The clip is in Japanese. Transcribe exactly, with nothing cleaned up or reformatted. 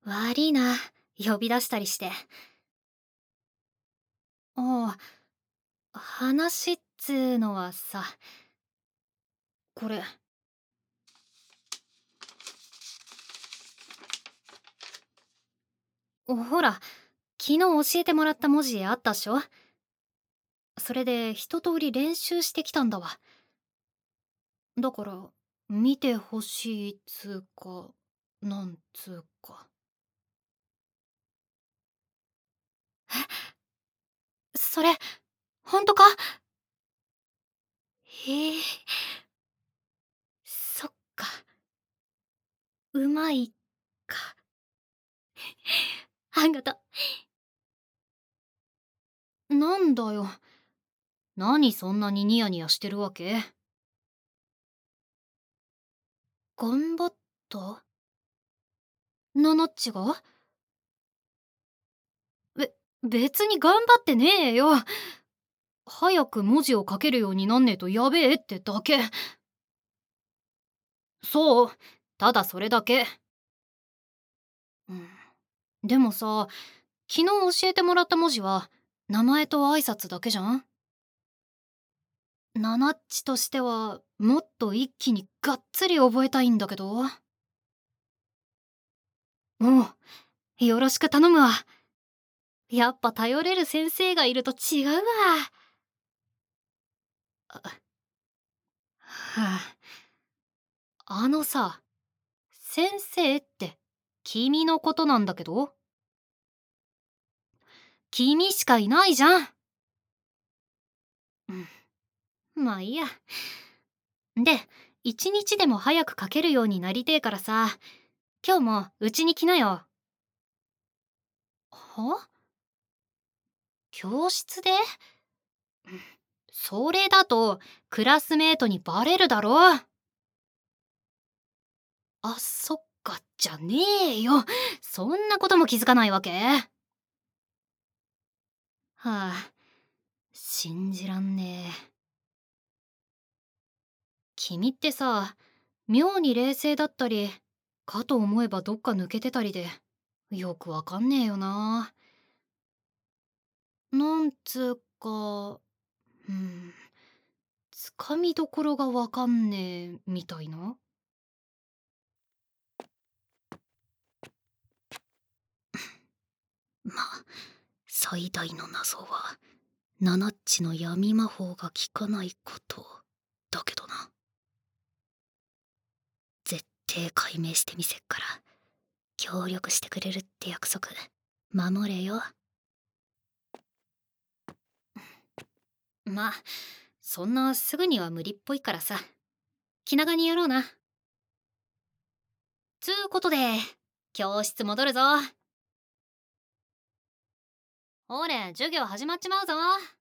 悪いな、呼び出したりして。ああ、話っつーのはさ、これ。ほら、昨日教えてもらった文字あったっしょ。それで一通り練習してきたんだわ。だから、見てほしいっつーか、なんつーか。え、それ、ほんとか？へえ、そっか。うまいか。あんがと。なんだよ。何そんなにニヤニヤしてるわけ？頑張った？ナナッチが？べ、別に頑張ってねえよ。早く文字を書けるようになんねえとやべえってだけ。そう、ただそれだけ。うん、でもさ、昨日教えてもらった文字は名前と挨拶だけじゃん。ナナッチとしてはもっと一気にがっつり覚えたいんだけど。おう、よろしく頼むわ。やっぱ頼れる先生がいると違うわ。あ、はあ、あのさ、先生って君のことなんだけど。君しかいないじゃん。うん、まあいいや。で、一日でも早く書けるようになりてえからさ、今日もうちに来なよ。は？教室で？うん、それだとクラスメートにバレるだろ。あ、そっか、じゃねえよ。そんなことも気づかないわけ？はあ、信じらんねえ。君ってさ、妙に冷静だったり、かと思えばどっか抜けてたりで、よくわかんねえよな。なんつうか、うん、つかみどころがわかんねえみたいな。まあ、最大の謎はナナッチの闇魔法が効かないことだけどな。絶対解明してみせっから協力してくれるって約束守れよ。まあ、そんなすぐには無理っぽいからさ、気長にやろうな。つうことで教室戻るぞ。ほれ、授業始まっちまうぞ。